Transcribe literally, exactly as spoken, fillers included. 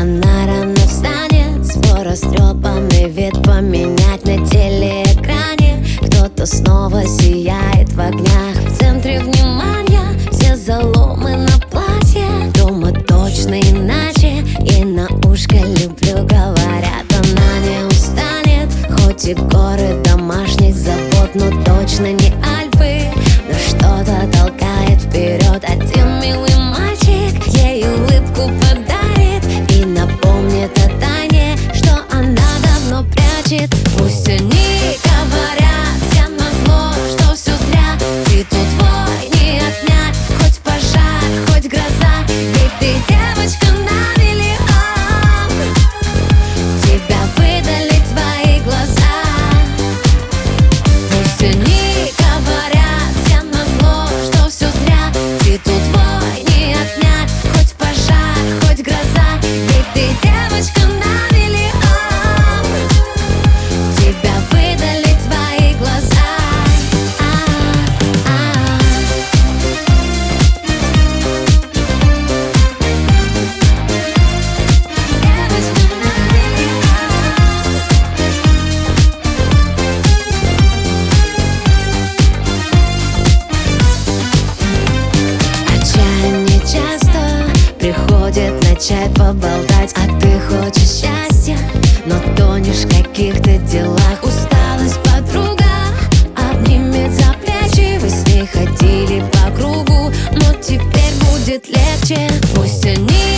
она рано встанет, свой растрепанный вид поменять на телеэкране. Кто-то снова сияет в огнях, в центре внимания все заломы на платье. Дома точно иначе, и на ушко люблю говорят. Она не устанет, хоть и горы домашних забот, но точно не Альпы. Но что-то толкает вперед один милый мальчик, ей улыбку подарит и напомнит о тайне, что она давно прячет. Пусть они говорят всем назло, что все зря, титул твой не отнять, хоть пожар, хоть гроза, ведь ты девочка на миллион. Тебя выдали твои глаза. Пусть они говорят всем назло, что все зря, титул твой не отнять, хоть пожар, хоть гроза, ведь ты девочка на миллион. Тебя выдали твои глаза. А-а-а. Девочка на миллион. Отчаяние часто приходит начать поболтать, а ты хочешь счастья, но тонешь в каких-то делах. Усталость подруга обнимет за плечи, вы с ней ходили по кругу, но теперь будет легче. Пусть они